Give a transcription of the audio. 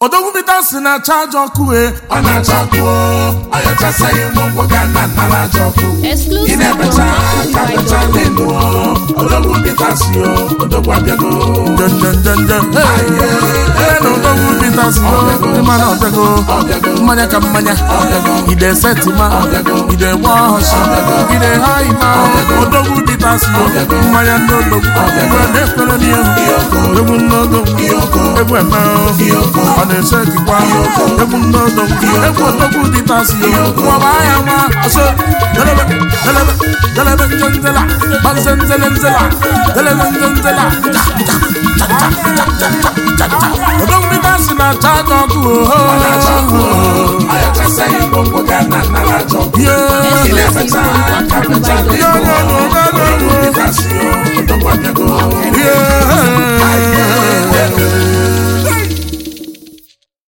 odogwu bita si na charge ọkụ ọ na-achọkụ ayọchasaghị mụmụ ga na nara ajọkụ ị na-emecha ka mecha n'elu odogwu bita si odogwu abịago na odogwu bita si mana ọbịago mmanya ka mmanya ide setima ide gba ọhọchi ide ha ima odogwu bita si mmanya ndị odogwu na-ekwere n'ihu egwu n'odogwu egwu eme ọ na-eche dịkwa egwu n'odogwu egwu odogwu bita si nwaba ya nwa ọsọ delebe nzenzela banzenzelenzela delebe nzenzela odogwu bita si na charge ọkụ ayọchasaghị mụmụ ga na nara ajọkụ ị na-emecha ka mecha n'elu odogwu bita si odogwu abịago